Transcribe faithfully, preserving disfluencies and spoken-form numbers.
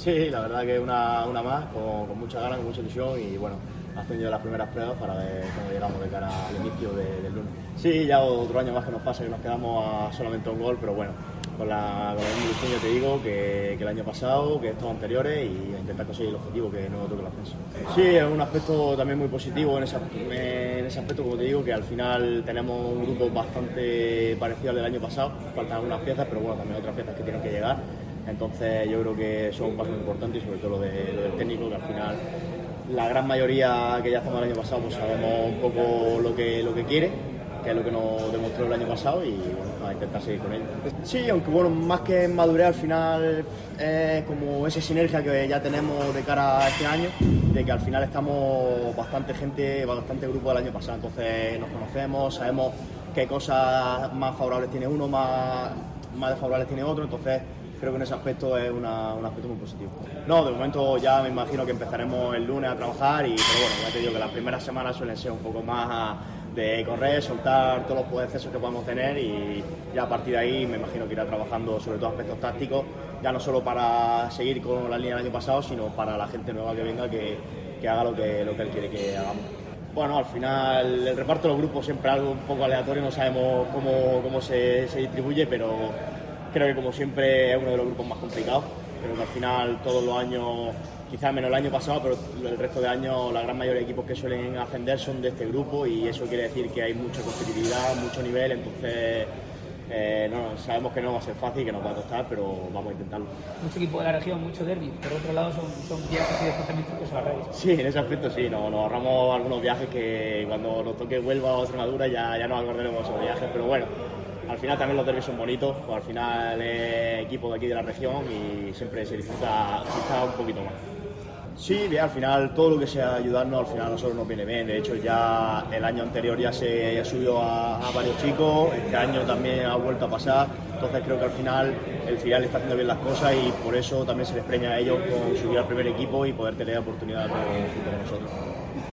Sí, la verdad que una, una más, con, con mucha ganas, con mucha ilusión y bueno, haciendo las primeras pruebas para ver cómo llegamos de cara al inicio de, del lunes. Sí, ya otro año más que nos pasa, que nos quedamos a solamente un gol, pero bueno, con, la, con el mismo ilusión yo te digo que, que el año pasado, que estos anteriores y intentar conseguir el objetivo que no toque el ascenso. Sí, es un aspecto también muy positivo en ese, en ese aspecto, como te digo, que al final tenemos un grupo bastante parecido al del año pasado, faltan algunas piezas, pero bueno, también otras piezas que tienen que llegar. Entonces yo creo que eso es un paso muy importante y sobre todo lo, de, lo del técnico, que al final la gran mayoría que ya estamos el año pasado pues sabemos un poco lo que, lo que quiere, que es lo que nos demostró el año pasado y bueno, a intentar seguir con él. Sí, aunque bueno, más que madurez al final es como esa sinergia que ya tenemos de cara a este año, de que al final estamos bastante gente, bastante grupo del año pasado, entonces nos conocemos, sabemos qué cosas más favorables tiene uno, más, más desfavorables tiene otro, entonces creo que en ese aspecto es una, un aspecto muy positivo. No, de momento ya me imagino que empezaremos el lunes a trabajar, y, pero bueno, ya te digo que las primeras semanas suelen ser un poco más de correr, soltar todos los excesos que podemos tener y ya a partir de ahí me imagino que irá trabajando sobre todo aspectos tácticos, ya no solo para seguir con la línea del año pasado, sino para la gente nueva que venga que, que haga lo que, lo que él quiere que hagamos. Bueno, al final el reparto de los grupos siempre es algo un poco aleatorio, no sabemos cómo, cómo se, se distribuye, pero creo que como siempre es uno de los grupos más complicados. Creo que al final todos los años, quizás menos el año pasado, pero el resto de años la gran mayoría de equipos que suelen ascender son de este grupo y eso quiere decir que hay mucha competitividad, mucho nivel, entonces eh, no, sabemos que no va a ser fácil, que nos va a costar, pero vamos a intentarlo. Mucho equipo de la región, mucho derbi, por otro lado son, son viajes y desplazamientos que se ahorran. Sí, en ese aspecto sí, nos, nos ahorramos algunos viajes que cuando nos toque Huelva o Extremadura ya, ya nos acordaremos de esos viajes, pero bueno. Al final también los derbis son bonitos, pues al final es equipo de aquí de la región y siempre se disfruta quizá un poquito más. Sí, bien, al final todo lo que sea ayudarnos al final a nosotros nos viene bien. De hecho ya el año anterior ya se ya subió a, a varios chicos, este año también ha vuelto a pasar, entonces creo que al final el filial está haciendo bien las cosas y por eso también se les premia a ellos con subir al primer equipo y poder tener oportunidad junto con nosotros.